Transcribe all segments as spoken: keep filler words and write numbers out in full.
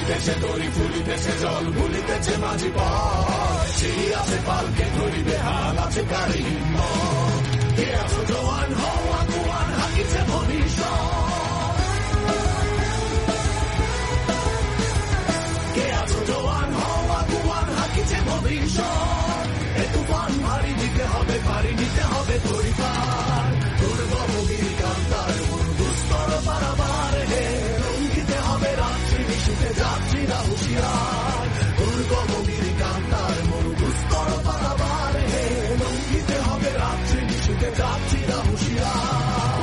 ফুলিতেছে তরি ফুলিতেছে জল ভুলিতেছে মাঝি পথ সেই আছে পালকে ধরিবে হাল আছে কারি হিম্মত কে আছো জওয়ান হও আগুয়ান হাকিছে ভবিষ্যৎ কে আছো জওয়ান হও আগুয়ান হাকিছে ভবিষ্যৎ এ তুফান ভারী দিতে হবে পারি নিতে হবে তরি পার দুর্গমগিরি কান্তার মন দুস্তর পারাবার হে লঙ্ঘিতে হবে রাত্রি নিশুতে যাত্রীরা হুঁশিয়ার দুর্গমগিরি কান্তার মন দুস্তর পারাবার হে লঙ্ঘিতে হবে রাত্রি নিশুতে যাত্রীরা হুঁশিয়ার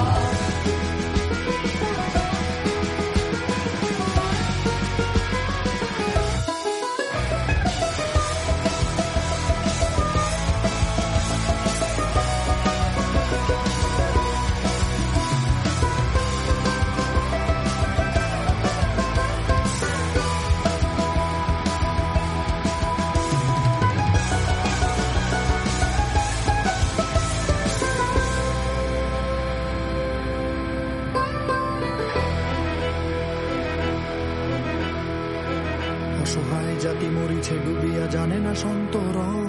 অসহায় জাতি মরিছে ডুবিয়া জানে না সন্তরণ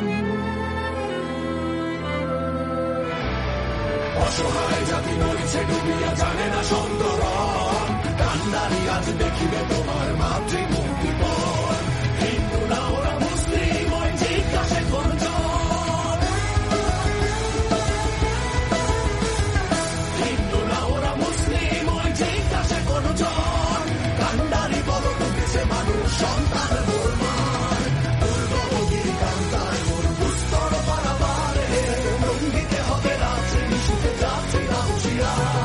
অসহায় জাতি মরিছে ডুবিয়া জানে না সন্তরণ কান্ডারি আজ দেখিবে তোমার মাতৃমুক্তিপণ হিন্দু না ওরা মুসলিম ওই জিজ্ঞাসে কোনজন হিন্দু না ওরা মুসলিম ওই জিজ্ঞাসে কোনজন কান্ডারি বল ডুবেছে মানুষ সন্তান মোরমার দুর্গমগিরি কান্তার মোর দুস্তর পারাবার হে লঙ্ঘিতে হবে রাত্রি নিশুতে যাত্রীরা হুঁশিয়ার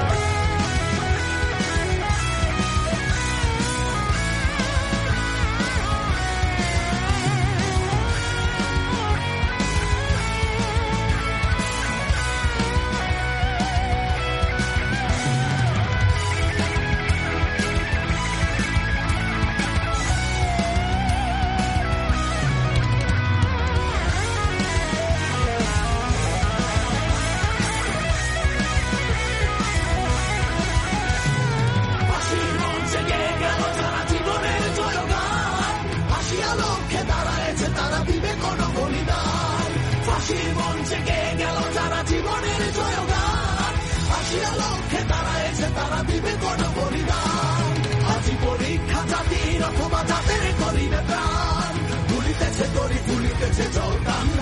ফাঁসির মঞ্চে গে গেল যারা জীবনের জয়গান আসিয়া লক্ষ্যে দাঁড়াইছে তারা দিবে কোন বলিদান আজি পরীক্ষা জাতির অথবা জাতের করিবে প্রাণ ভুলিতেছে তরি ভুলিতেছে জল কান